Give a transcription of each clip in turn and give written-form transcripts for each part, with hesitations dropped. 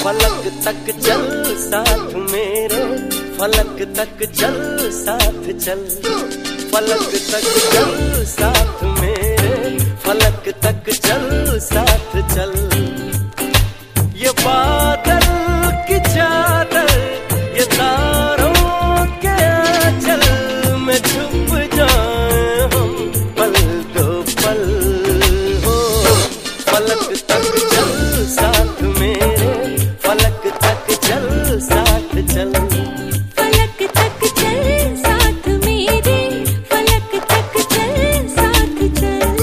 फलक तक चल साथ मेरे, फलक तक चल साथ चल, फलक तक चल साथ मेरे, फलक तक चल साथ चल। ये बादल की चादर, ये तारों के आंचल में छुप जाए हम पल दो पल हो। फलक तक चल साथ मेरे, फलक तक चल साथ चल, फलक तक चल साथ मेरे, फलक तक चल साथ चल।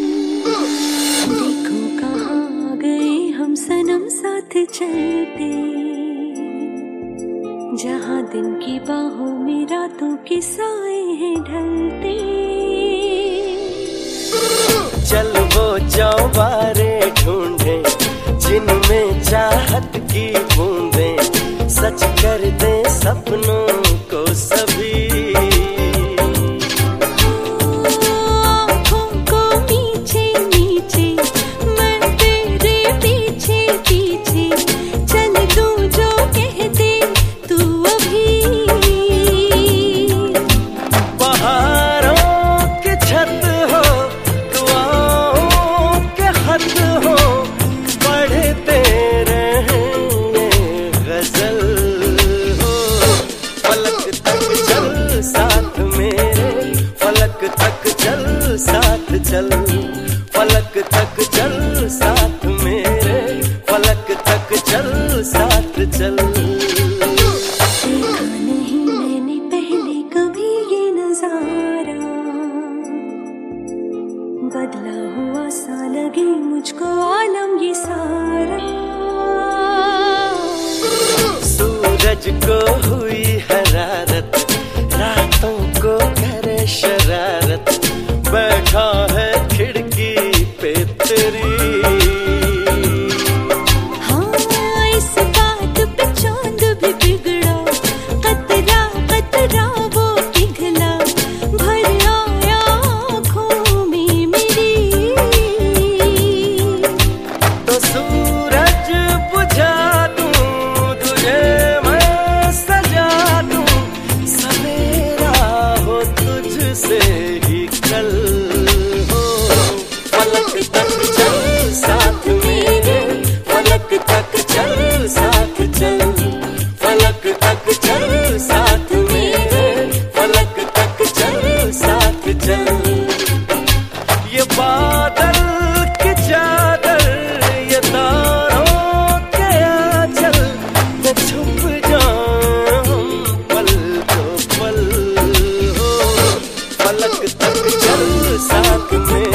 देखो कहाँ गए हम सनम साथ चलते, जहाँ दिन की बाहों में रातों के साए हैं ढलते। चल वो चौबारे ढूंढे जिनमें चाहत की बूंदें, सच कर दे सपनों को सभी। आँखों को नीचे नीचे, मैं तेरे पीछे पीछे, चल तू जो कह दे तू अभी। बहारों की छत हो, दुआओं के खत हो, पढ़ते रहें गजल हो। फलक तक चल साथ मेरे, फलक तक चल साथ चल, फलक तक चल साथ मेरे, फलक तक चल साथ चल। देखा नहीं मैंने पहले कभी ये नजारा, बदला हुआ सा लगे मुझको आलम ये सारा। सूरज को हुई हरारत, रातों को करे शरारत, बैठा है खिड़की पे तेरी। हाँ इस बात पे चांद भी बिगड़ा, कतरा कतरा वो पिघला, भर आया आँखों में मेरी। तो सूरज बुझा दूं तुझे मैं सजा दूं, सवेरा हो तुझसे ही कल हो। फलक तक चल साथ मेरे, फलक तक चल साथ चल, फलक तक चल साथ मेरे, फलक तक चल साथ चल। ये बादल की चादर, ये तारों के आंचल में छुप जाए हम पल दो पल हो। फलक तक चल साथ में,